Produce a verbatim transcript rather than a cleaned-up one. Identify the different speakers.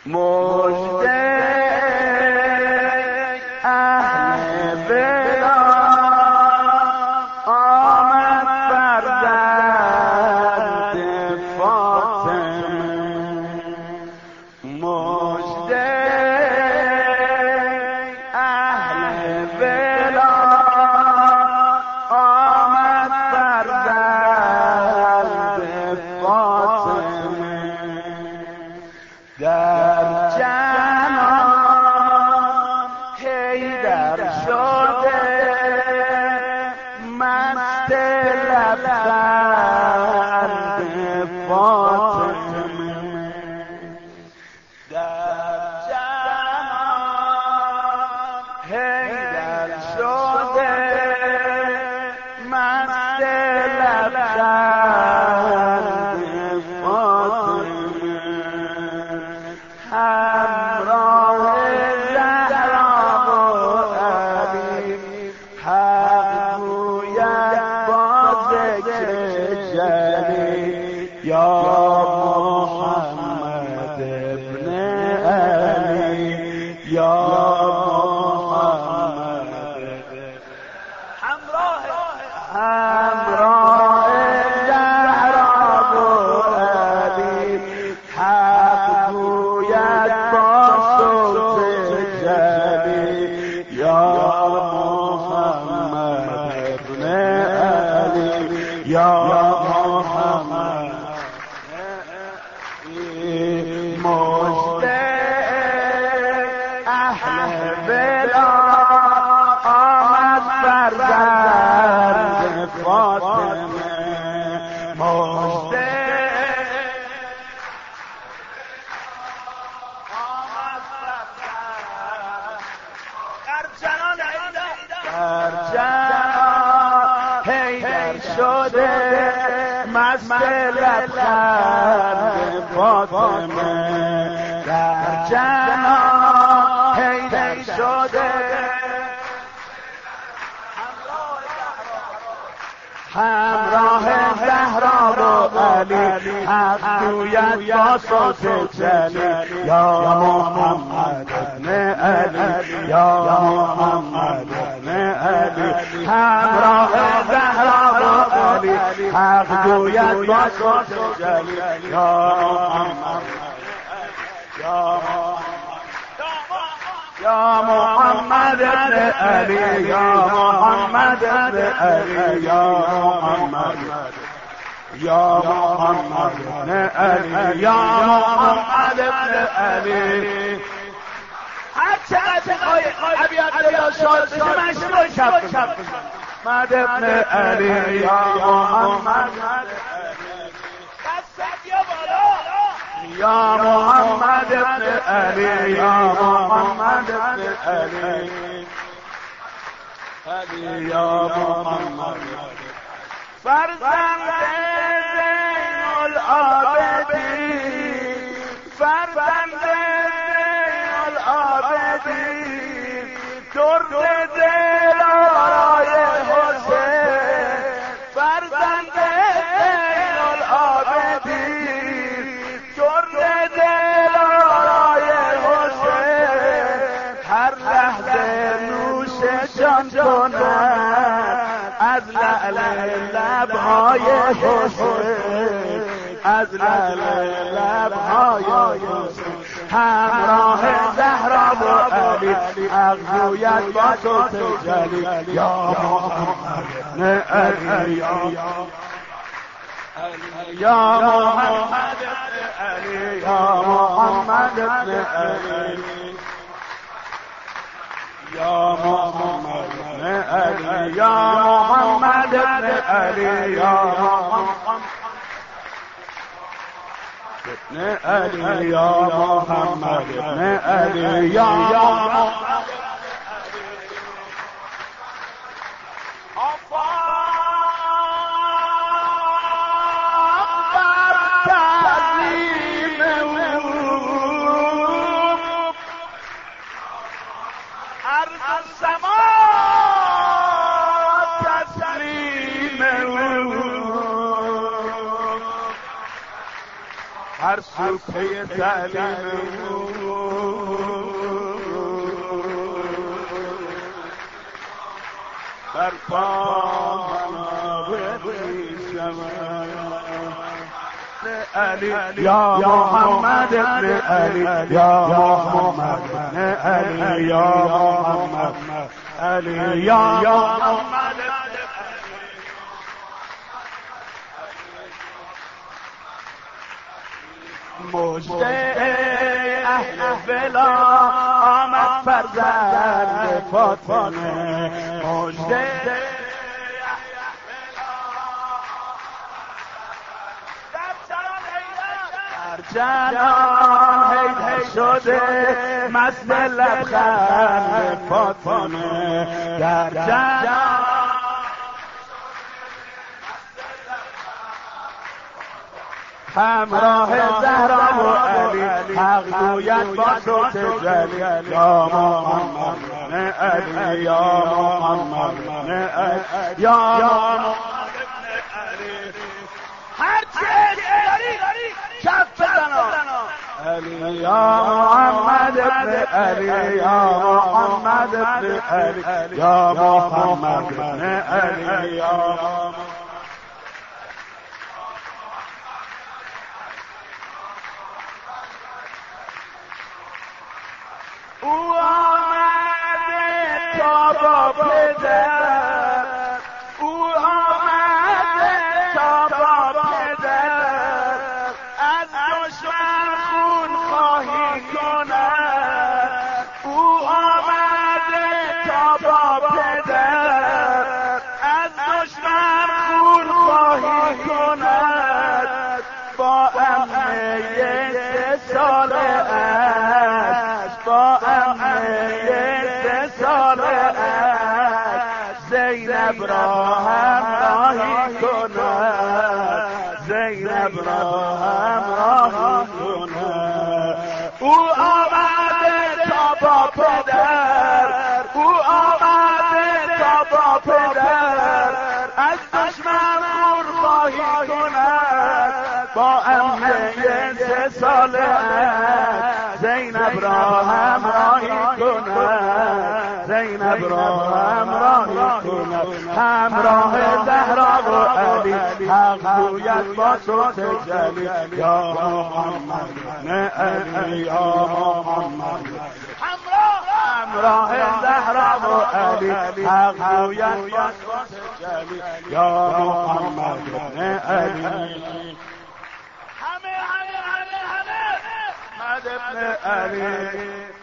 Speaker 1: مژده اهل بلا آمد فرزند فاطمه، مژده اهل بلا آمد فرزند فاطمه، در جنان حیدر شده مست لبخند فاطمه، در جنان حیدر شده مست لبخند فاطمه، همراه زهرا و علی حق گوید با ذکر جلی، یا محمد ابن علی، یا محمد همراه همراه زهرا و علی حق گوید با صوت جلی، یا محمد ابن علی، یا محمد مژده اهل بلا آمد فرزند فاطمه، مژده در جنان حیدر شده مست لبخند فاطمه، در جنان حیدر شده همراه زهرا و علی حق گوید با صوت جلی، یا محمد ابن علی، یا محمد ابن علی همراه زهرا و علی حق گوید با صوت جلی، یا محمد یا یا محمد ابن علی، یا محمد ابن علی، یا محمد یا محمد ابن علی، یا محمد ابن علی. هر چقدر ابیات یا شاد بشه من شما شب شب محمد ابن علی، یا محمد یا محمد ابن علی، یا محمد ابن علی، علی یا محمد فرزند زین العابدین، فرزند زین العابدین، درد دل آرای حسین، فرزند زین العابدین، درد دل آرای حسین، هر لحظه نوش جان کند از لعل لبهای حسین، از لعل لبهای حسین، همراه زهرا و علی حق گوید با صوت جلی، یا محمد ابن علی، یا محمد ابن علی، یا محمد ابن علی، یا محمد ابن علی، یا محمد ابن علی، یا محمد ابن علی، یا محمد ابن علی، یا محمد هر سوپه تعلیم بر پا بریشم علی یا محمد ابن علی یا محمد ابن علی یا محمد علی یا محمد مجده اهل بلا آمد فرزند فاطمه مجده جنان هیده شده مست لبخند فاطمه در جنان همراه زهرا و علی حق گوید با صوت جلی یا محمد علی یا محمد علی یا محمد علی هر چه داری کف بزنا علی یا محمد ابن علی یا محمد ابن علی یا محمد ابن علی یا او آمده تا با پدر او آمده تا با پدر از دشمن خون خواهی کند او آمده تا با پدر از دشمن خون خواهی کند با عمه سه ساله با عمه سه ساله زینب را همراهی کند زینب را همراهی کند او آمده تا با پدر او آمده تا با پدر از دشمن خون خواهی کند با عمه سه ساله زینب را همراهی کند زینب را همراهی کند همراه زهرا و علی حق گوید با صوت جلی یا محمد علی یا محمد همراه زهرا و علی حق گوید با صوت جلی یا محمد علی محمد ابن علی